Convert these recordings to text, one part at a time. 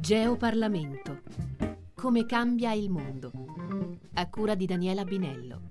Geoparlamento. Come cambia il mondo. A cura di Daniela Binello.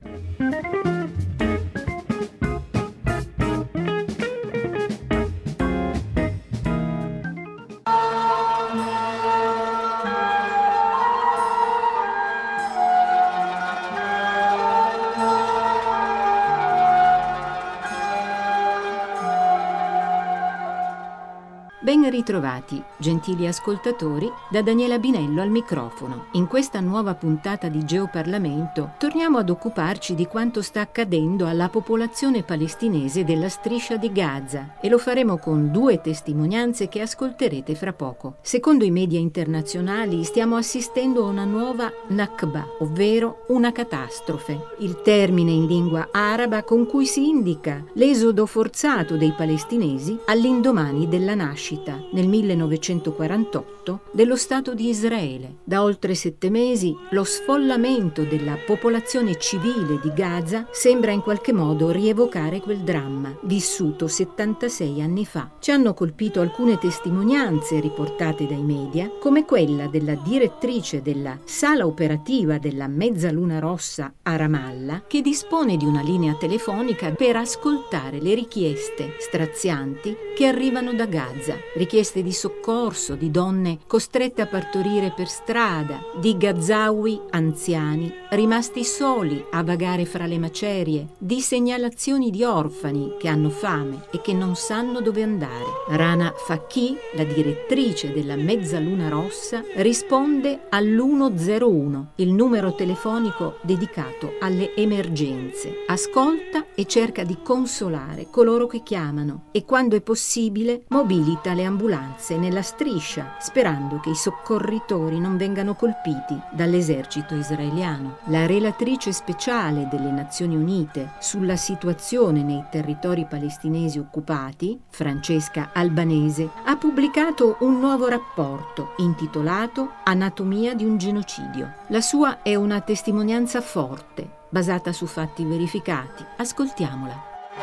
Ben ritrovati, gentili ascoltatori, da Daniela Binello al microfono. In questa nuova puntata di Geoparlamento torniamo ad occuparci di quanto sta accadendo alla popolazione palestinese della striscia di Gaza e lo faremo con due testimonianze che ascolterete fra poco. Secondo i media internazionali stiamo assistendo a una nuova Nakba, ovvero una catastrofe, il termine in lingua araba con cui si indica l'esodo forzato dei palestinesi all'indomani della nascita nel 1948 dello Stato di Israele. Da oltre 7 mesi lo sfollamento della popolazione civile di Gaza sembra in qualche modo rievocare quel dramma vissuto 76 anni fa. Ci hanno colpito alcune testimonianze riportate dai media, come quella della direttrice della sala operativa della Mezzaluna Rossa a Ramallah, che dispone di una linea telefonica per ascoltare le richieste strazianti che arrivano da Gaza. Richieste di soccorso di donne costrette a partorire per strada, di gazawi anziani rimasti soli a vagare fra le macerie, di segnalazioni di orfani che hanno fame e che non sanno dove andare. Rana Fakhi, la direttrice della Mezzaluna Rossa, risponde all'101, il numero telefonico dedicato alle emergenze. Ascolta e cerca di consolare coloro che chiamano e, quando è possibile, mobilita le ambulanze nella striscia, sperando che i soccorritori non vengano colpiti dall'esercito israeliano. La relatrice speciale delle Nazioni Unite sulla situazione nei territori palestinesi occupati, Francesca Albanese, ha pubblicato un nuovo rapporto intitolato Anatomia di un genocidio. La sua è una testimonianza forte, basata su fatti verificati. Ascoltiamola.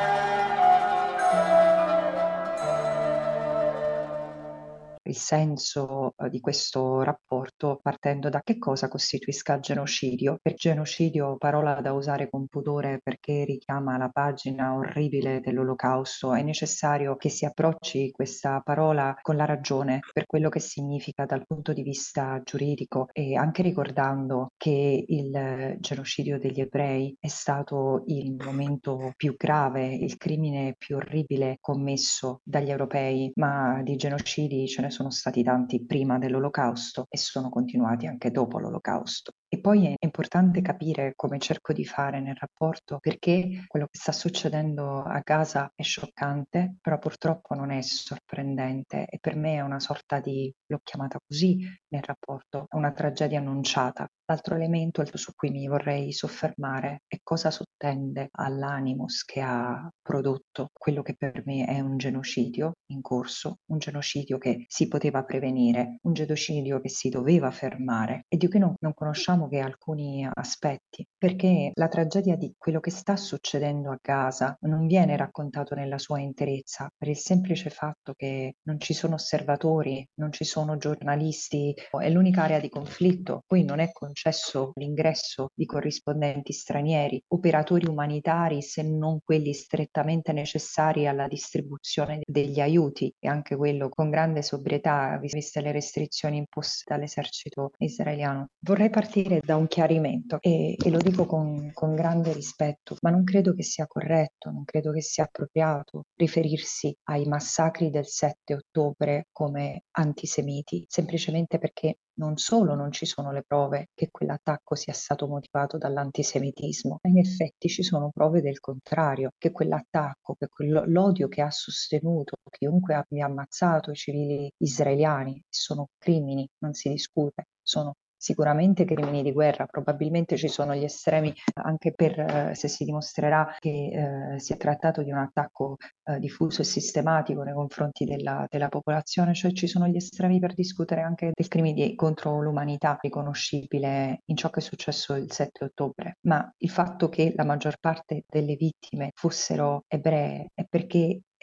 Il senso di questo rapporto partendo da che cosa costituisca genocidio. Per genocidio, parola da usare con pudore perché richiama la pagina orribile dell'Olocausto, è necessario che si approcci questa parola con la ragione per quello che significa dal punto di vista giuridico, e anche ricordando che il genocidio degli ebrei è stato il momento più grave, il crimine più orribile commesso dagli europei, ma di genocidi ce ne sono stati tanti prima dell'Olocausto e sono continuati anche dopo l'Olocausto. E poi è importante capire, come cerco di fare nel rapporto, perché quello che sta succedendo a Gaza è scioccante, però purtroppo non è sorprendente, e per me è una sorta di, l'ho chiamata così nel rapporto, è una tragedia annunciata. L'altro elemento su cui mi vorrei soffermare è cosa sottende all'animus che ha prodotto quello che per me è un genocidio in corso, un genocidio che si poteva prevenire, un genocidio che si doveva fermare e di cui non conosciamo che alcuni aspetti, perché la tragedia di quello che sta succedendo a Gaza non viene raccontato nella sua interezza per il semplice fatto che non ci sono osservatori, non ci sono giornalisti, è l'unica area di conflitto, poi non è concesso l'ingresso di corrispondenti stranieri, operatori umanitari se non quelli strettamente necessari alla distribuzione degli aiuti, e anche quello con grande sobrietà viste le restrizioni imposte dall'esercito israeliano. Vorrei partire da un chiarimento e lo dico con grande rispetto, ma non credo che sia corretto, non credo che sia appropriato riferirsi ai massacri del 7 ottobre come antisemiti, semplicemente perché non solo non ci sono le prove che quell'attacco sia stato motivato dall'antisemitismo, ma in effetti ci sono prove del contrario, che quell'attacco, che l'odio che ha sostenuto chiunque abbia ammazzato i civili israeliani, sono crimini, non si discute, sono sicuramente crimini di guerra, probabilmente ci sono gli estremi anche per se si dimostrerà che si è trattato di un attacco diffuso e sistematico nei confronti della popolazione, cioè ci sono gli estremi per discutere anche del crimine contro l'umanità riconoscibile in ciò che è successo il 7 ottobre, ma il fatto che la maggior parte delle vittime fossero ebree è perché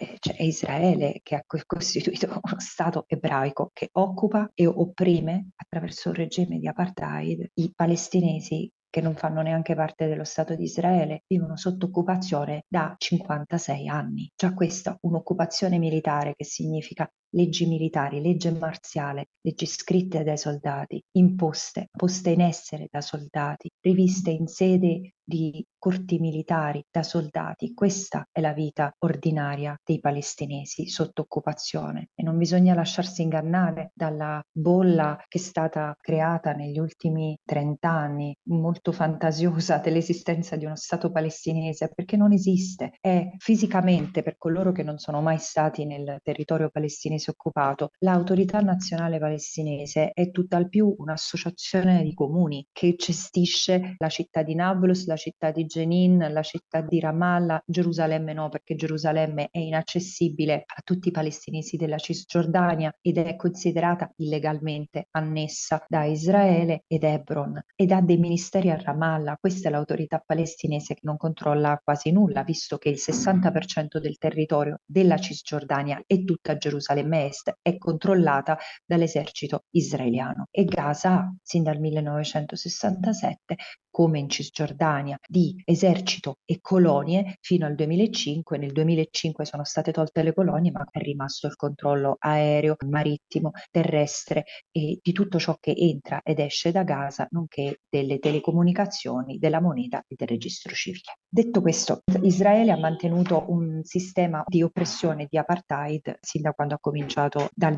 È Israele che ha costituito uno Stato ebraico che occupa e opprime attraverso un regime di apartheid i palestinesi che non fanno neanche parte dello Stato di Israele, vivono sotto occupazione da 56 anni. Già questa un'occupazione militare che significa leggi militari, legge marziale, leggi scritte dai soldati, imposte, poste in essere da soldati, riviste in sede di corti militari da soldati. Questa è la vita ordinaria dei palestinesi sotto occupazione e non bisogna lasciarsi ingannare dalla bolla che è stata creata negli ultimi 30 anni, molto fantasiosa, dell'esistenza di uno Stato palestinese, perché non esiste. È fisicamente, per coloro che non sono mai stati nel territorio palestinese occupato, l'Autorità Nazionale Palestinese è tutt'al più un'associazione di comuni che gestisce la città di Nablus, la città di Jenin, la città di Ramallah, Gerusalemme no, perché Gerusalemme è inaccessibile a tutti i palestinesi della Cisgiordania ed è considerata illegalmente annessa da Israele ed Hebron, ed ha dei ministeri a Ramallah. Questa è l'autorità palestinese che non controlla quasi nulla, visto che il 60% del territorio della Cisgiordania e tutta Gerusalemme Est è controllata dall'esercito israeliano. E Gaza, sin dal 1967, come in Cisgiordania, di esercito e colonie fino al 2005. Nel 2005 sono state tolte le colonie, ma è rimasto il controllo aereo, marittimo, terrestre e di tutto ciò che entra ed esce da Gaza, nonché delle telecomunicazioni, della moneta e del registro civile. Detto questo, Israele ha mantenuto un sistema di oppressione, di apartheid, sin da quando ha cominciato dal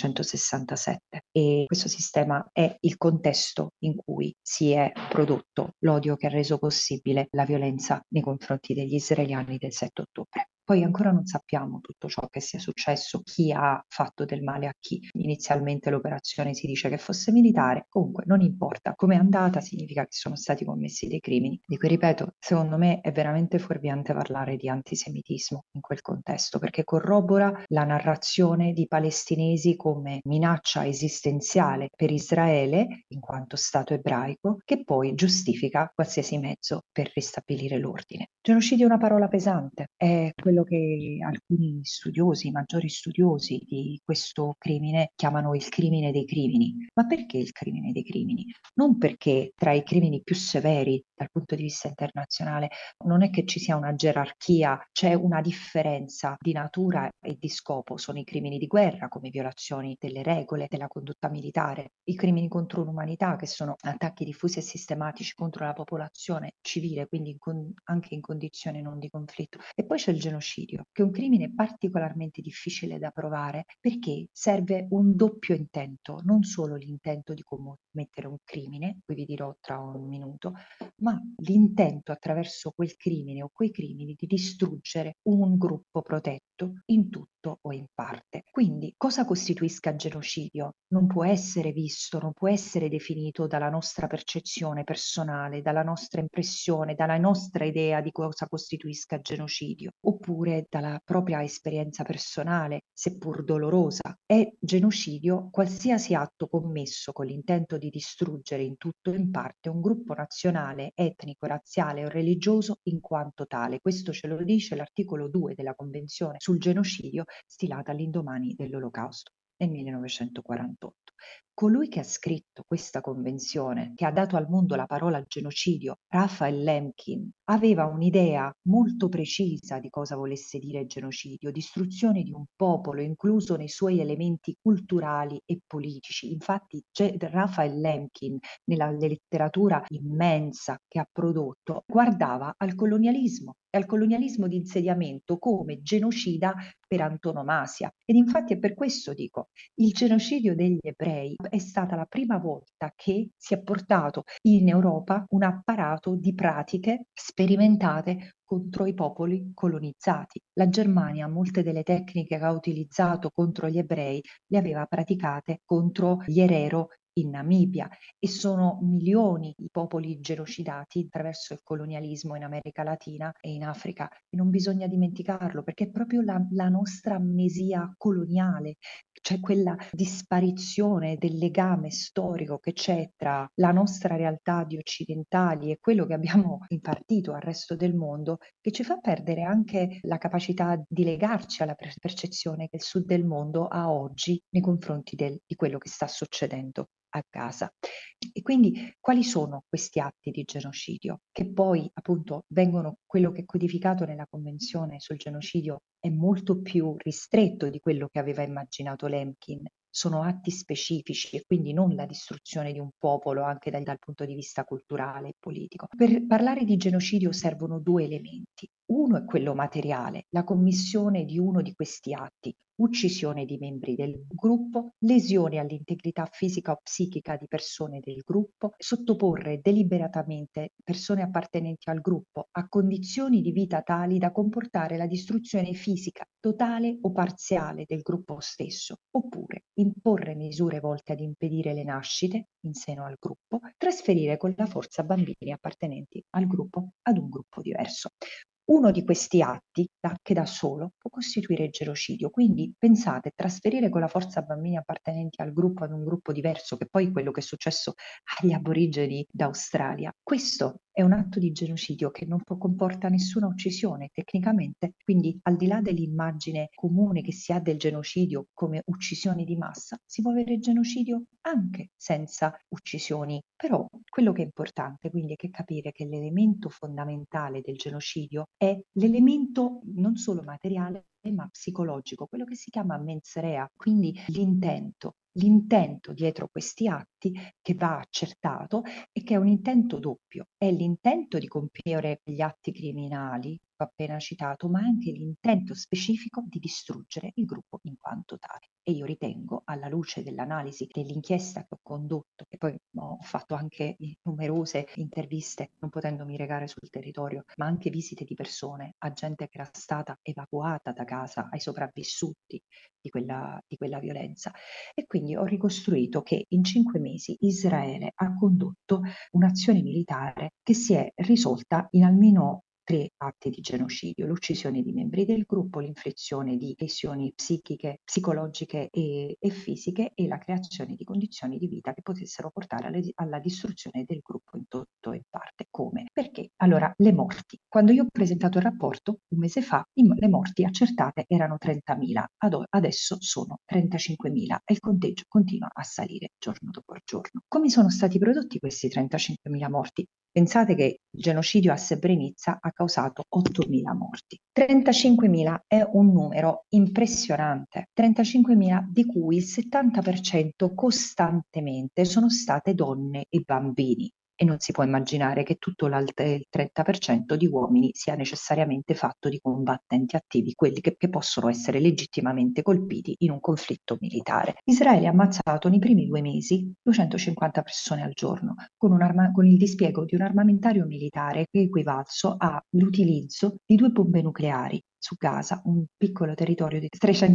1967, e questo sistema è il contesto in cui si è prodotto l'odio che ha reso possibile la violenza nei confronti degli israeliani del 7 ottobre. Poi ancora non sappiamo tutto ciò che sia successo, chi ha fatto del male a chi. Inizialmente l'operazione si dice che fosse militare, comunque non importa come è andata, significa che sono stati commessi dei crimini, di cui, ripeto, secondo me è veramente fuorviante parlare di antisemitismo in quel contesto, perché corrobora la narrazione di palestinesi come minaccia esistenziale per Israele, in quanto Stato ebraico, che poi giustifica qualsiasi mezzo per ristabilire l'ordine. Genocidio è una parola pesante, è quello che alcuni studiosi, maggiori studiosi di questo crimine, chiamano il crimine dei crimini. Ma perché il crimine dei crimini? Non perché tra i crimini più severi dal punto di vista internazionale non è che ci sia una gerarchia, c'è una differenza di natura e di scopo. Sono i crimini di guerra, come violazioni delle regole della condotta militare, i crimini contro l'umanità, che sono attacchi diffusi e sistematici contro la popolazione civile, quindi anche in condizioni non di conflitto. E poi c'è il genocidio, che è un crimine particolarmente difficile da provare perché serve un doppio intento, non solo l'intento di commettere un crimine, qui vi dirò tra un minuto, ma l'intento attraverso quel crimine o quei crimini di distruggere un gruppo protetto in tutto o in parte. Quindi cosa costituisca genocidio non può essere visto, non può essere definito dalla nostra percezione personale, dalla nostra impressione, dalla nostra idea di cosa costituisca genocidio, oppure dalla propria esperienza personale, seppur dolorosa. È genocidio qualsiasi atto commesso con l'intento di distruggere in tutto o in parte un gruppo nazionale, etnico, razziale o religioso in quanto tale. Questo ce lo dice l'articolo 2 della Convenzione sul genocidio, stilata all'indomani dell'Olocausto nel 1948. Colui che ha scritto questa convenzione, che ha dato al mondo la parola genocidio, Raphael Lemkin, aveva un'idea molto precisa di cosa volesse dire genocidio: distruzione di un popolo, incluso nei suoi elementi culturali e politici. Infatti Raphael Lemkin, nella letteratura immensa che ha prodotto, guardava al colonialismo e al colonialismo di insediamento come genocida per antonomasia. Ed infatti è per questo dico, il genocidio degli ebrei è stata la prima volta che si è portato in Europa un apparato di pratiche sperimentate contro i popoli colonizzati. La Germania molte delle tecniche che ha utilizzato contro gli ebrei le aveva praticate contro gli Herero in Namibia, e sono milioni i popoli genocidati attraverso il colonialismo in America Latina e in Africa, e non bisogna dimenticarlo, perché è proprio la nostra amnesia coloniale, cioè quella disparizione del legame storico che c'è tra la nostra realtà di occidentali e quello che abbiamo impartito al resto del mondo, che ci fa perdere anche la capacità di legarci alla percezione che il sud del mondo ha oggi nei confronti di quello che sta succedendo a Gaza. E quindi quali sono questi atti di genocidio? Che poi appunto vengono, quello che è codificato nella Convenzione sul genocidio è molto più ristretto di quello che aveva immaginato Lemkin. Sono atti specifici e quindi non la distruzione di un popolo anche dal punto di vista culturale e politico. Per parlare di genocidio servono due elementi. Uno è quello materiale, la commissione di uno di questi atti, uccisione di membri del gruppo, lesioni all'integrità fisica o psichica di persone del gruppo, sottoporre deliberatamente persone appartenenti al gruppo a condizioni di vita tali da comportare la distruzione fisica totale o parziale del gruppo stesso, oppure imporre misure volte ad impedire le nascite in seno al gruppo, trasferire con la forza bambini appartenenti al gruppo ad un gruppo diverso. Uno di questi atti, che da solo, può costituire il genocidio. Quindi pensate, trasferire con la forza bambini appartenenti al gruppo ad un gruppo diverso, che poi è quello che è successo agli aborigeni d'Australia, questo è un atto di genocidio che non comporta nessuna uccisione tecnicamente, quindi al di là dell'immagine comune che si ha del genocidio come uccisioni di massa, si può avere genocidio anche senza uccisioni. Però quello che è importante quindi è capire che l'elemento fondamentale del genocidio è l'elemento non solo materiale ma psicologico, quello che si chiama mens rea, quindi l'intento. L'intento dietro questi atti che va accertato e che è un intento doppio, è l'intento di compiere gli atti criminali, ho appena citato, ma anche l'intento specifico di distruggere il gruppo in quanto tale. E io ritengo, alla luce dell'analisi dell'inchiesta che ho condotto, e poi ho fatto anche numerose interviste, non potendomi recare sul territorio, ma anche visite di persone, a gente che era stata evacuata da casa, ai sopravvissuti di quella violenza. E quindi ho ricostruito che in 5 mesi Israele ha condotto un'azione militare che si è risolta in almeno 3 atti di genocidio: l'uccisione di membri del gruppo, l'inflizione di lesioni psichiche, psicologiche e fisiche, e la creazione di condizioni di vita che potessero portare alla distruzione del gruppo in tutto e in parte. Come? Perché? Allora, le morti. Quando io ho presentato il rapporto, un mese fa, le morti accertate erano 30.000, adesso sono 35.000 e il conteggio continua a salire giorno dopo giorno. Come sono stati prodotti questi 35.000 morti? Pensate che il genocidio a Srebrenica ha causato 8.000 morti. 35.000 è un numero impressionante, 35.000 di cui il 70% costantemente sono state donne e bambini. E non si può immaginare che tutto il 30% di uomini sia necessariamente fatto di combattenti attivi, quelli che possono essere legittimamente colpiti in un conflitto militare. Israele ha ammazzato nei primi 2 mesi 250 persone al giorno, con il dispiego di un armamentario militare che è equivalso all'utilizzo di 2 bombe nucleari su Gaza, un piccolo territorio di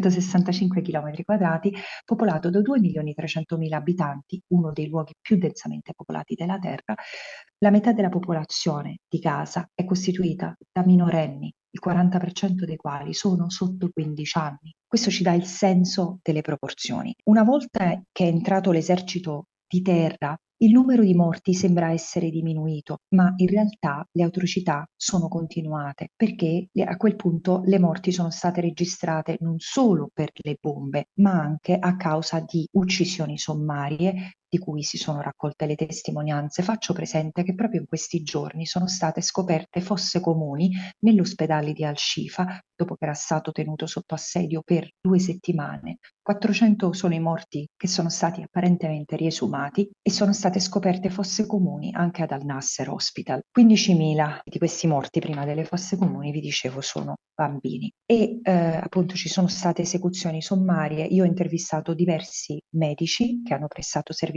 365 km², popolato da 2.300.000 abitanti, uno dei luoghi più densamente popolati della Terra. La metà della popolazione di Gaza è costituita da minorenni, il 40% dei quali sono sotto i 15 anni. Questo ci dà il senso delle proporzioni. Una volta che è entrato l'esercito di terra, il numero di morti sembra essere diminuito, ma in realtà le atrocità sono continuate, perché a quel punto le morti sono state registrate non solo per le bombe, ma anche a causa di uccisioni sommarie di cui si sono raccolte le testimonianze. Faccio presente che proprio in questi giorni sono state scoperte fosse comuni nell'ospedale di Al-Shifa, dopo che era stato tenuto sotto assedio per 2 settimane. 400 sono i morti che sono stati apparentemente riesumati e sono state scoperte fosse comuni anche ad Al-Nasser Hospital. 15.000 di questi morti prima delle fosse comuni, vi dicevo, sono bambini. E appunto ci sono state esecuzioni sommarie. Io ho intervistato diversi medici che hanno prestato servizio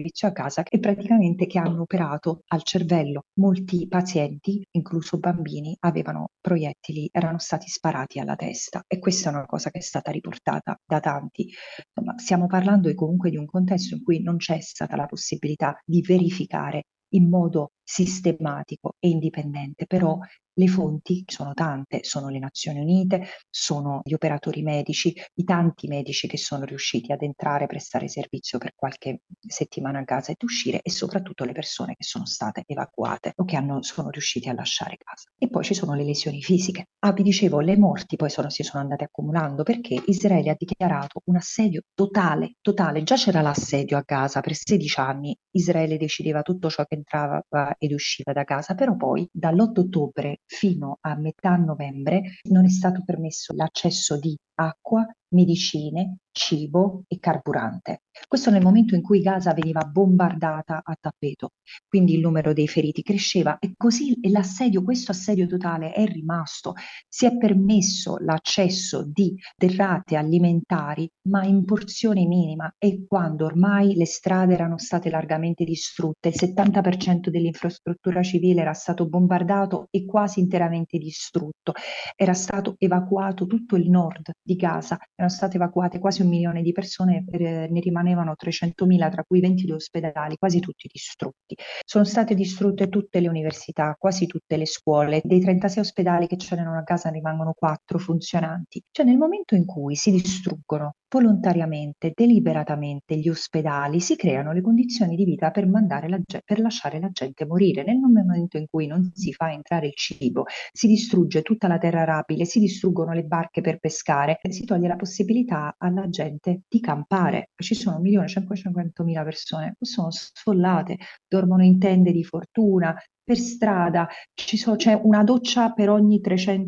servizio a casa e praticamente che hanno operato al cervello. Molti pazienti, incluso bambini, avevano proiettili, erano stati sparati alla testa, e questa è una cosa che è stata riportata da tanti. Insomma, stiamo parlando comunque di un contesto in cui non c'è stata la possibilità di verificare in modo sistematico e indipendente, però le fonti sono tante, sono le Nazioni Unite, sono gli operatori medici, i tanti medici che sono riusciti ad entrare, prestare servizio per qualche settimana a casa ed uscire, e soprattutto le persone che sono state evacuate o che sono riusciti a lasciare casa. E poi ci sono le lesioni fisiche. Vi dicevo, le morti poi si sono andate accumulando perché Israele ha dichiarato un assedio totale, totale. Già c'era l'assedio a Gaza per 16 anni, Israele decideva tutto ciò che entrava ed usciva da Gaza, però poi dall'8 ottobre fino a metà novembre non è stato permesso l'accesso di acqua, medicine, cibo e carburante. Questo nel momento in cui Gaza veniva bombardata a tappeto, quindi il numero dei feriti cresceva, e così questo assedio totale è rimasto. Si è permesso l'accesso di derrate alimentari, ma in porzione minima, e quando ormai le strade erano state largamente distrutte, il 70% dell'infrastruttura civile era stato bombardato e quasi interamente distrutto. Era stato evacuato tutto il nord di Gaza, erano state evacuate quasi 1 milione di persone, ne rimanevano 300.000, tra cui 22 ospedali, quasi tutti distrutti. Sono state distrutte tutte le università, quasi tutte le scuole. Dei 36 ospedali che c'erano a Gaza rimangono 4 funzionanti. Cioè, nel momento in cui si distruggono volontariamente, deliberatamente gli ospedali, si creano le condizioni di vita per lasciare la gente morire. Nel momento in cui non si fa entrare il cibo, si distrugge tutta la terra arabile, si distruggono le barche per pescare, si toglie la possibilità alla gente di campare. Ci sono 1.500.000 persone che sono sfollate, dormono in tende di fortuna, per strada, c'è una doccia per ogni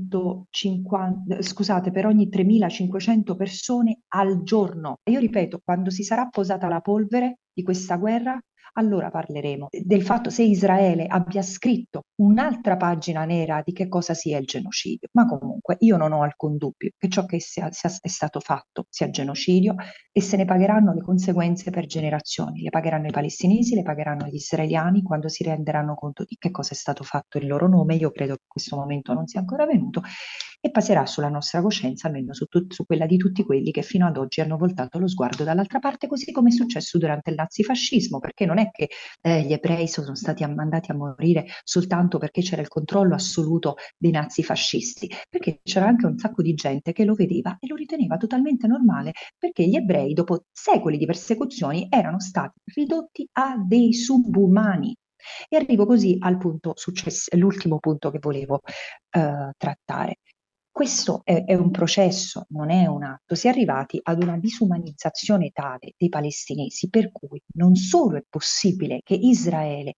3.500 persone al giorno. E io ripeto, quando si sarà posata la polvere di questa guerra, allora parleremo del fatto se Israele abbia scritto un'altra pagina nera di che cosa sia il genocidio. Ma comunque io non ho alcun dubbio che ciò che è stato fatto sia genocidio, e se ne pagheranno le conseguenze per generazioni. Le pagheranno i palestinesi, le pagheranno gli israeliani quando si renderanno conto di che cosa è stato fatto in loro nome. Io credo che questo momento non sia ancora venuto, e passerà sulla nostra coscienza, almeno su quella di tutti quelli che fino ad oggi hanno voltato lo sguardo dall'altra parte, così come è successo durante il nazifascismo, perché non è che gli ebrei sono stati mandati a morire soltanto perché c'era il controllo assoluto dei nazifascisti, perché c'era anche un sacco di gente che lo vedeva e lo riteneva totalmente normale, perché gli ebrei, dopo secoli di persecuzioni, erano stati ridotti a dei subumani. E arrivo così al punto l'ultimo punto che volevo trattare. Questo è un processo, non è un atto. Si è arrivati ad una disumanizzazione tale dei palestinesi per cui non solo è possibile che Israele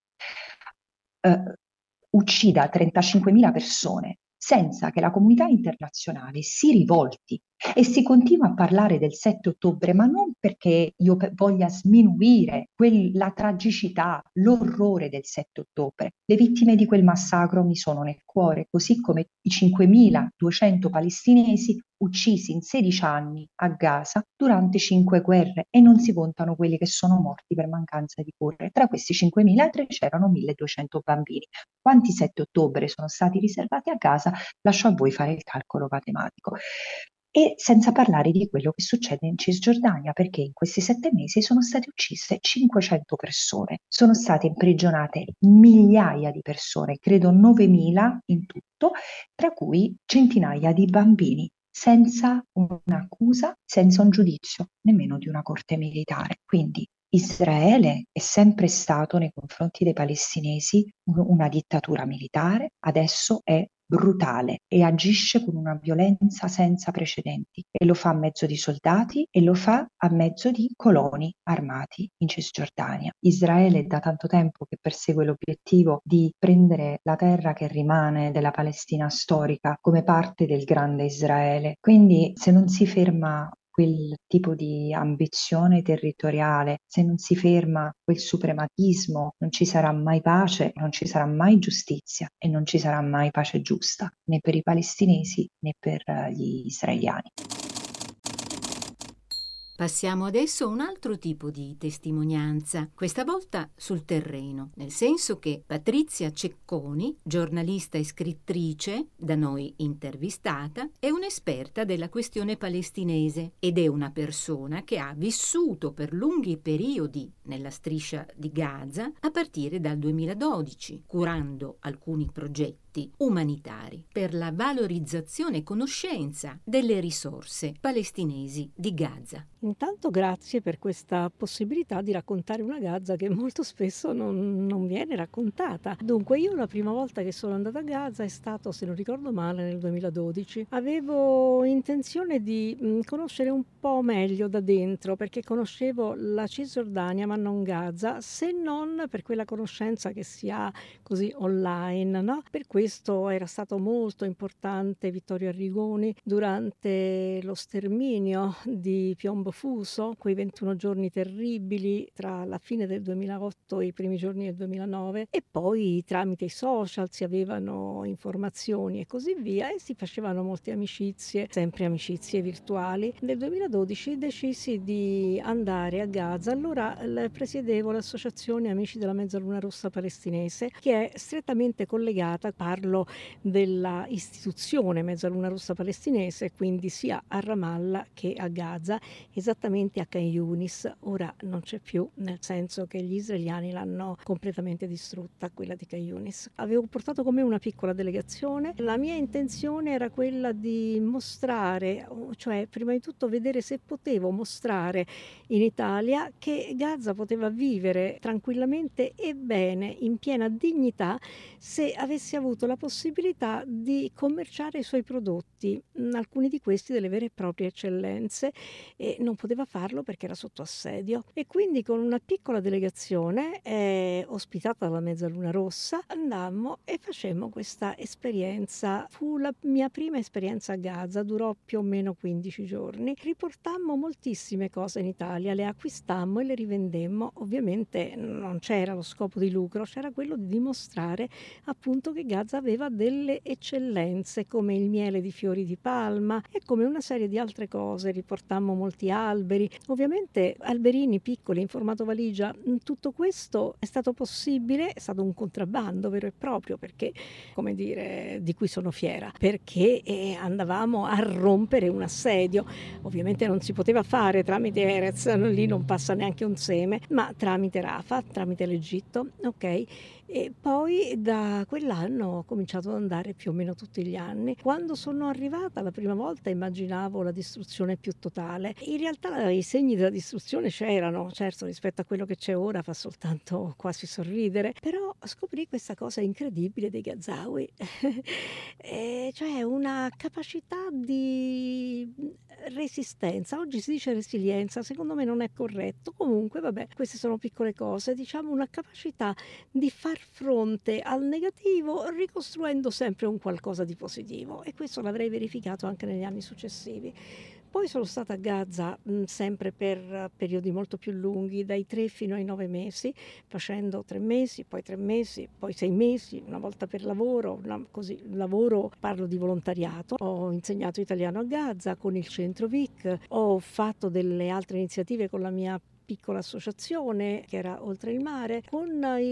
eh, uccida 35.000 persone senza che la comunità internazionale si rivolti, e si continua a parlare del 7 ottobre, ma non perché io voglia sminuire la tragicità, l'orrore del 7 ottobre. Le vittime di quel massacro mi sono nel cuore, così come i 5.200 palestinesi uccisi in 16 anni a Gaza durante 5 guerre, e non si contano quelli che sono morti per mancanza di cure. Tra questi 5.000 c'erano 1.200 bambini. Quanti 7 ottobre sono stati riservati a Gaza? Lascio a voi fare il calcolo matematico. E senza parlare di quello che succede in Cisgiordania, perché in questi 7 mesi sono state uccise 500 persone, sono state imprigionate migliaia di persone, credo 9.000 in tutto, tra cui centinaia di bambini, senza un'accusa, senza un giudizio, nemmeno di una corte militare. Quindi Israele è sempre stato nei confronti dei palestinesi una dittatura militare, adesso è brutale e agisce con una violenza senza precedenti, e lo fa a mezzo di soldati e lo fa a mezzo di coloni armati in Cisgiordania. Israele è da tanto tempo che persegue l'obiettivo di prendere la terra che rimane della Palestina storica come parte del grande Israele. Quindi se non si ferma quel tipo di ambizione territoriale, se non si ferma quel suprematismo, non ci sarà mai pace, non ci sarà mai giustizia e non ci sarà mai pace giusta, né per i palestinesi né per gli israeliani. Passiamo adesso a un altro tipo di testimonianza, questa volta sul terreno, nel senso che Patrizia Cecconi, giornalista e scrittrice, da noi intervistata, è un'esperta della questione palestinese ed è una persona che ha vissuto per lunghi periodi nella striscia di Gaza a partire dal 2012, curando alcuni progetti umanitari per la valorizzazione e conoscenza delle risorse palestinesi di Gaza. Intanto grazie per questa possibilità di raccontare una Gaza che molto spesso non viene raccontata. Dunque, io la prima volta che sono andata a Gaza è stato, se non ricordo male, nel 2012. Avevo intenzione di conoscere un po' meglio da dentro, perché conoscevo la Cisgiordania ma non Gaza, se non per quella conoscenza che si ha così online, no? Per questo era stato molto importante Vittorio Arrigoni durante lo sterminio di Piombo Fuso, quei 21 giorni terribili tra la fine del 2008 e i primi giorni del 2009, e poi tramite i social si avevano informazioni e così via e si facevano molte amicizie, sempre amicizie virtuali. Nel 2012 decisi di andare a Gaza, allora presiedevo l'associazione Amici della Mezzaluna Rossa Palestinese, che è strettamente collegata, parlo della istituzione Mezzaluna Rossa Palestinese, quindi sia a Ramallah che a Gaza, esattamente a Khan Yunis. Ora non c'è più, nel senso che gli israeliani l'hanno completamente distrutta, quella di Khan Yunis. Avevo portato con me una piccola delegazione. La mia intenzione era quella di mostrare, cioè prima di tutto vedere se potevo mostrare in Italia che Gaza poteva vivere tranquillamente e bene, in piena dignità, se avessi avuto la possibilità di commerciare i suoi prodotti, alcuni di questi delle vere e proprie eccellenze, e non poteva farlo perché era sotto assedio. E quindi con una piccola delegazione ospitata dalla Mezzaluna Rossa andammo e facemmo questa esperienza. Fu la mia prima esperienza a Gaza, durò più o meno 15 giorni. Riportammo moltissime cose in Italia, le acquistammo e le rivendemmo. Ovviamente non c'era lo scopo di lucro, c'era quello di dimostrare appunto che Gaza aveva delle eccellenze come il miele di fiori di palma e come una serie di altre cose. Riportammo molti alberi, ovviamente alberini piccoli in formato valigia. Tutto questo è stato possibile, è stato un contrabbando vero e proprio, perché, come dire, di cui sono fiera, perché andavamo a rompere un assedio. Ovviamente non si poteva fare tramite Erez, lì non passa neanche un seme, ma tramite Rafah, tramite l'Egitto, ok? E poi da quell'anno ho cominciato ad andare più o meno tutti gli anni. Quando sono arrivata la prima volta immaginavo la distruzione più totale. In realtà i segni della distruzione c'erano, certo rispetto a quello che c'è ora fa soltanto quasi sorridere, però scoprì questa cosa incredibile dei Gazawi, cioè una capacità di resistenza. Oggi si dice resilienza, secondo me non è corretto. Comunque vabbè, queste sono piccole cose, diciamo una capacità di far fronte al negativo ricostruendo sempre un qualcosa di positivo, e questo l'avrei verificato anche negli anni successivi. Poi sono stata a Gaza sempre per periodi molto più lunghi, dai 3 fino ai 9 mesi, facendo 3 mesi, poi 3 mesi, poi 6 mesi, una volta per lavoro, così, lavoro, parlo di volontariato. Ho insegnato italiano a Gaza con il centro Vic, ho fatto delle altre iniziative con la mia piccola associazione che era Oltre il Mare, con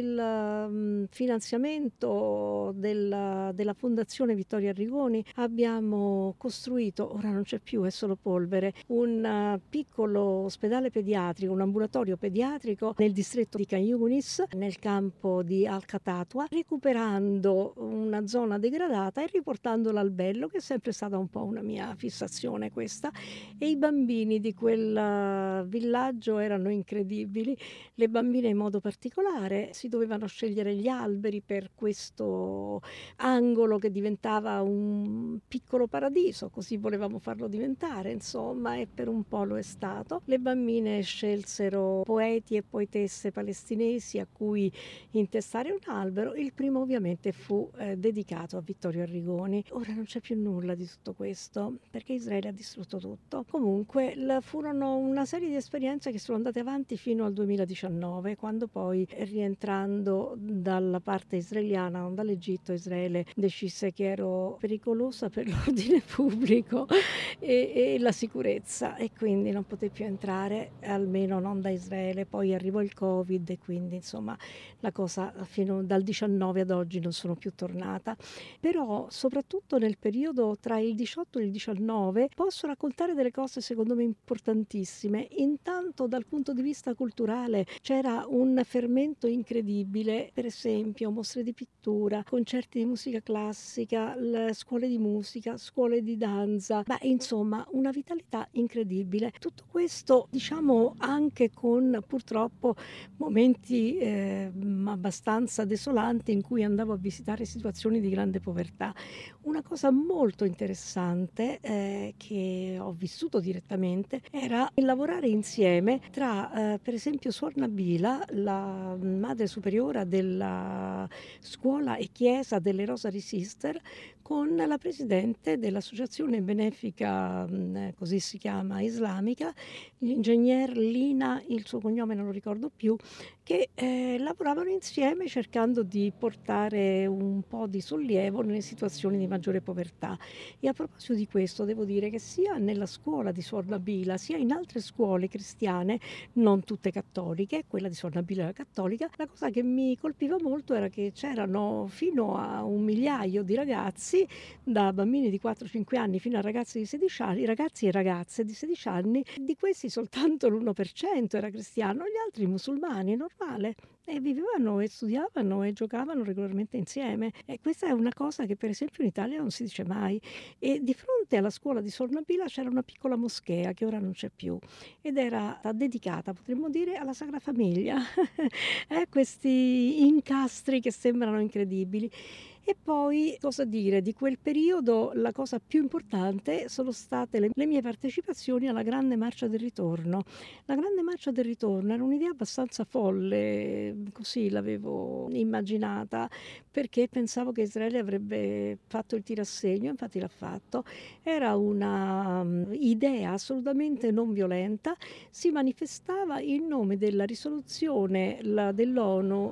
il finanziamento della Fondazione Vittorio Arrigoni abbiamo costruito, ora non c'è più, è solo polvere, un piccolo ospedale pediatrico, un ambulatorio pediatrico nel distretto di Khan Yunis, nel campo di Al-Qatatwa, recuperando una zona degradata e riportandola al bello, che è sempre stata un po' una mia fissazione questa, e i bambini di quel villaggio erano incredibili. Le bambine in modo particolare si dovevano scegliere gli alberi per questo angolo che diventava un piccolo paradiso, così volevamo farlo diventare, insomma, e per un po' lo è stato. Le bambine scelsero poeti e poetesse palestinesi a cui intestare un albero. Il primo ovviamente fu dedicato a Vittorio Arrigoni. Ora non c'è più nulla di tutto questo perché Israele ha distrutto tutto. Comunque furono una serie di esperienze che sono andate andate avanti fino al 2019, quando poi, rientrando dalla parte israeliana, non dall'Egitto, Israele decise che ero pericolosa per l'ordine pubblico e la sicurezza, e quindi non potei più entrare, almeno non da Israele. Poi arrivò il Covid e quindi insomma la cosa fino dal 19 ad oggi non sono più tornata. Però soprattutto nel periodo tra il 18 e il 19 posso raccontare delle cose secondo me importantissime. Intanto dal punto di vista culturale c'era un fermento incredibile, per esempio mostre di pittura, concerti di musica classica, scuole di musica, scuole di danza, ma insomma una vitalità incredibile. Tutto questo diciamo anche con purtroppo momenti abbastanza desolanti in cui andavo a visitare situazioni di grande povertà. Una cosa molto interessante che ho vissuto direttamente era il lavorare insieme tra per esempio Suor Nabila, la madre superiora della scuola e chiesa delle Rosary Sister, con la presidente dell'associazione benefica, così si chiama, islamica, l'ingegner Lina, il suo cognome non lo ricordo più, che lavoravano insieme cercando di portare un po' di sollievo nelle situazioni di maggiore povertà. E a proposito di questo devo dire che sia nella scuola di Suor Nabila sia in altre scuole cristiane, non tutte cattoliche, quella di Suor Nabila era cattolica, la cosa che mi colpiva molto era che c'erano fino a 1 migliaio di ragazzi, da bambini di 4-5 anni fino a ragazzi di 16 anni, ragazzi e ragazze di 16 anni, di questi soltanto l'1% era cristiano, gli altri musulmani, è normale. E vivevano e studiavano e giocavano regolarmente insieme. E questa è una cosa che per esempio in Italia non si dice mai. E di fronte alla scuola di Suor Nabila c'era una piccola moschea che ora non c'è più ed era dedicata, potremmo dire, alla Sacra Famiglia. Questi incastri che sembrano incredibili. E poi, cosa dire, di quel periodo la cosa più importante sono state le mie partecipazioni alla Grande Marcia del Ritorno. La Grande Marcia del Ritorno era un'idea abbastanza folle, così l'avevo immaginata, perché pensavo che Israele avrebbe fatto il tirassegno, infatti l'ha fatto. Era una idea assolutamente non violenta, si manifestava in nome della risoluzione dell'ONU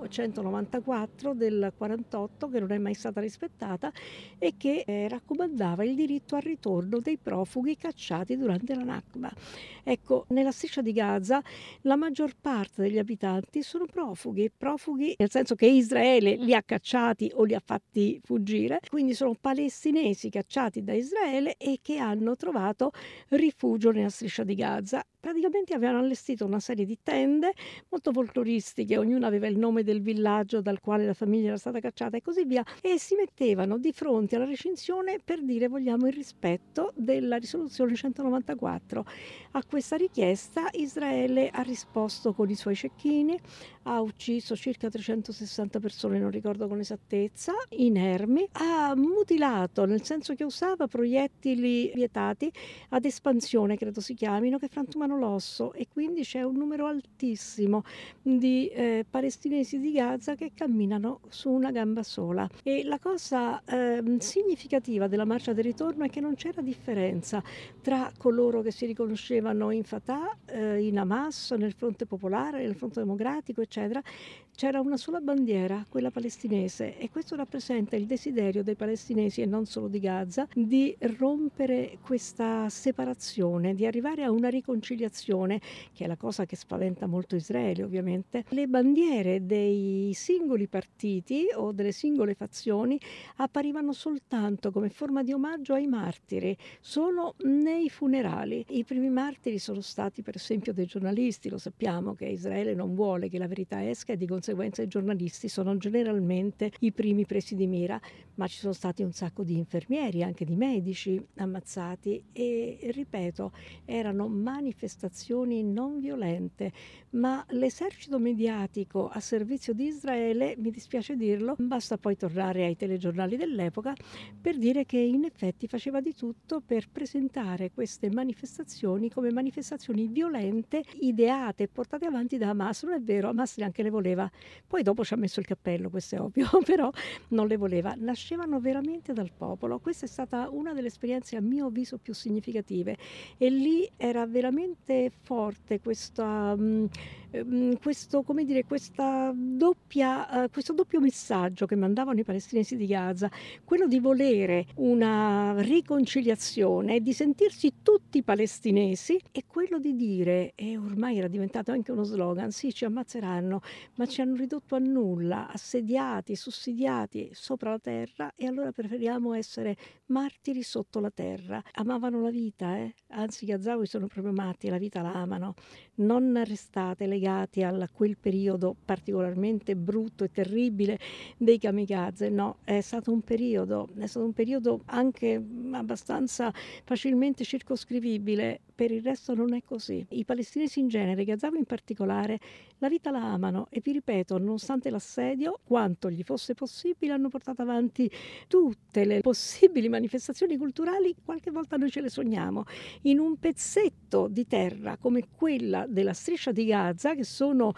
194 del 48, che non è mai stata rispettata e che raccomandava il diritto al ritorno dei profughi cacciati durante la Nakba. Ecco, nella striscia di Gaza la maggior parte degli abitanti sono profughi nel senso che Israele li ha cacciati o li ha fatti fuggire, quindi sono palestinesi cacciati da Israele e che hanno trovato rifugio nella striscia di Gaza. Praticamente avevano allestito una serie di tende molto folcloristiche, ognuna aveva il nome del villaggio dal quale la famiglia era stata cacciata e così via, e si mettevano di fronte alla recinzione per dire vogliamo il rispetto della risoluzione 194. A questa richiesta Israele ha risposto con i suoi cecchini, ha ucciso circa 360 persone, non ricordo con esattezza, inermi, ha mutilato, nel senso che usava proiettili vietati ad espansione, credo si chiamino, che frantumano l'osso, e quindi c'è un numero altissimo di palestinesi di Gaza che camminano su una gamba sola. E la cosa significativa della marcia del ritorno è che non c'era differenza tra coloro che si riconoscevano in Fatah, in Hamas, nel Fronte Popolare, nel Fronte Democratico, eccetera. C'era una sola bandiera, quella palestinese, e questo rappresenta il desiderio dei palestinesi, e non solo di Gaza, di rompere questa separazione, di arrivare a una riconciliazione, che è la cosa che spaventa molto Israele, ovviamente. Le bandiere dei singoli partiti o delle singole fazioni apparivano soltanto come forma di omaggio ai martiri, solo nei funerali. I primi martiri sono stati per esempio dei giornalisti, lo sappiamo che Israele non vuole che la verità esca e di conseguenza i giornalisti sono generalmente i primi presi di mira, ma ci sono stati un sacco di infermieri, anche di medici ammazzati e ripeto, erano manifestazioni non violente, ma l'esercito mediatico a servizio di Israele, mi dispiace dirlo, basta poi tornare ai telegiornali dell'epoca per dire che in effetti faceva di tutto per presentare queste manifestazioni come manifestazioni violente, ideate e portate avanti da Hamas. Non è vero, Hamas neanche le voleva, Poi dopo ci ha messo il cappello, questo è ovvio, però non le voleva. Nascevano veramente dal popolo. Questa è stata una delle esperienze a mio avviso più significative, e lì era veramente forte questo doppio messaggio che mandavano i palestinesi di Gaza, quello di volere una riconciliazione, di sentirsi tutti palestinesi, e quello di dire, e ormai era diventato anche uno slogan, sì, ci ammazzeranno, ma ci hanno ridotto a nulla, assediati, sussidiati sopra la terra, e allora preferiamo essere martiri sotto la terra. Amavano la vita, anzi i gazawi sono proprio matti, la vita la amano. Non restate legati a quel periodo particolarmente brutto e terribile dei kamikaze, no, è stato un periodo anche abbastanza facilmente circoscrivibile. Per il resto non è così. I palestinesi in genere, i gazawi in particolare, la vita la amano, e vi ripeto, nonostante l'assedio, quanto gli fosse possibile, hanno portato avanti tutte le possibili manifestazioni culturali. Qualche volta noi ce le sogniamo in un pezzetto di terra come quella della striscia di Gaza, che sono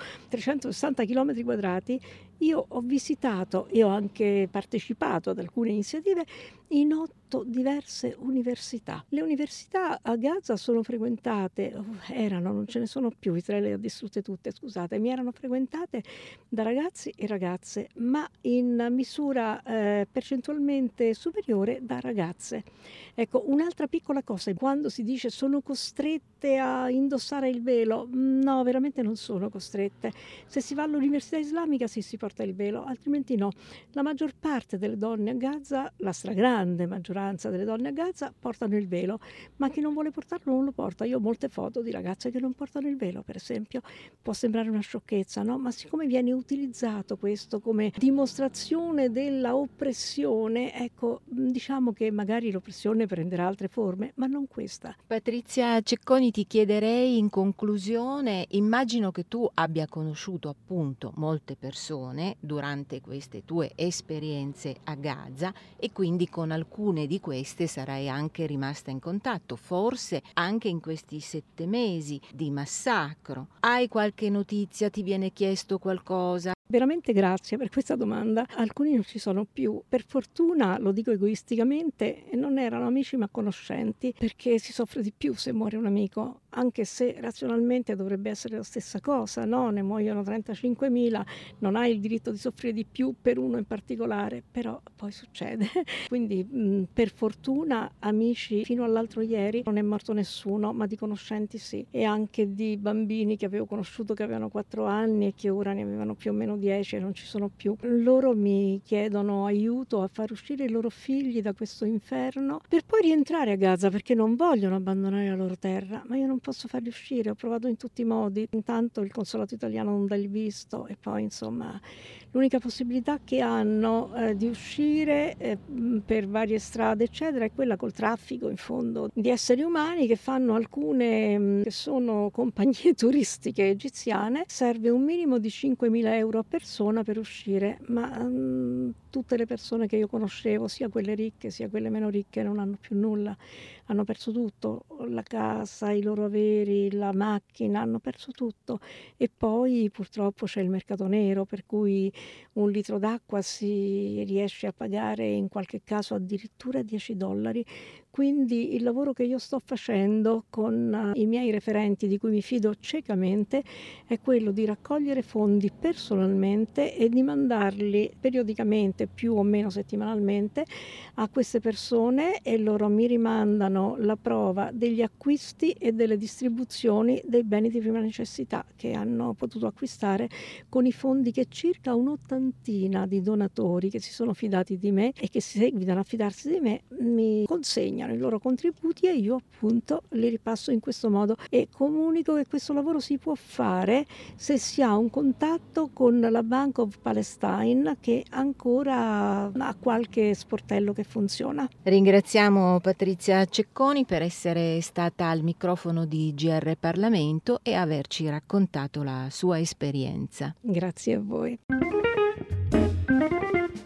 360 km quadrati. Io ho visitato e ho anche partecipato ad alcune iniziative in 8 diverse università. Le università a Gaza sono frequentate, non ce ne sono più, Israele le ha distrutte tutte, scusate, mi erano frequentate da ragazzi e ragazze, ma in misura percentualmente superiore da ragazze. Ecco, un'altra piccola cosa, quando si dice sono costrette a indossare il velo, no, veramente non sono costrette. Se si va all'università islamica sì, si porta il velo, altrimenti no. La maggior parte delle donne a Gaza, la stragrande maggioranza delle donne a Gaza, portano il velo, ma chi non vuole portarlo non lo porta. Io ho molte foto di ragazze che non portano il velo, per esempio. Può sembrare una sciocchezza, no? Ma siccome viene utilizzato questo come dimostrazione della oppressione, ecco, diciamo che magari l'oppressione prenderà altre forme, ma non questa. Patrizia Cecconi, ti chiederei in conclusione, immagino che tu abbia conosciuto appunto molte persone durante queste tue esperienze a Gaza, e quindi con alcune di queste sarai anche rimasta in contatto, forse anche in questi 7 mesi di massacro. Hai qualche notizia? Ti viene chiesto qualcosa? Veramente grazie per questa domanda. Alcuni non ci sono più. Per fortuna, lo dico egoisticamente, non erano amici ma conoscenti, perché si soffre di più se muore un amico, anche se razionalmente dovrebbe essere la stessa cosa, no? Ne muoiono 35.000, non hai il diritto di soffrire di più per uno in particolare, però poi succede. Quindi per fortuna amici, fino all'altro ieri non è morto nessuno, ma di conoscenti sì, e anche di bambini che avevo conosciuto che avevano 4 anni e che ora ne avevano più o meno 10 e non ci sono più. Loro mi chiedono aiuto a far uscire i loro figli da questo inferno per poi rientrare a Gaza, perché non vogliono abbandonare la loro terra, ma io non posso farli uscire, ho provato in tutti i modi. Intanto il consolato italiano non dà il visto, e poi insomma l'unica possibilità che hanno di uscire per varie strade eccetera è quella col traffico in fondo di esseri umani che fanno alcune che sono compagnie turistiche egiziane. Serve un minimo di 5.000 euro a persona per uscire, ma tutte le persone che io conoscevo, sia quelle ricche sia quelle meno ricche, non hanno più nulla, hanno perso tutto, la casa, i loro averi, la macchina, hanno perso tutto. E poi purtroppo c'è il mercato nero, per cui un litro d'acqua si riesce a pagare in qualche caso addirittura $10. Quindi il lavoro che io sto facendo con i miei referenti, di cui mi fido ciecamente, è quello di raccogliere fondi personalmente e di mandarli periodicamente, più o meno settimanalmente, a queste persone, e loro mi rimandano la prova degli acquisti e delle distribuzioni dei beni di prima necessità che hanno potuto acquistare con i fondi che circa un'ottantina di donatori che si sono fidati di me e che seguitano a fidarsi di me mi consegnano i loro contributi, e io appunto li ripasso in questo modo. E comunico che questo lavoro si può fare se si ha un contatto con la Bank of Palestine, che ancora ha qualche sportello che funziona. Ringraziamo Patrizia Cecconi per essere stata al microfono di GR Parlamento e averci raccontato la sua esperienza. Grazie a voi.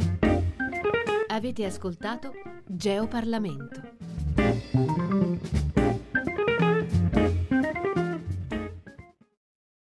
Avete ascoltato Geoparlamento.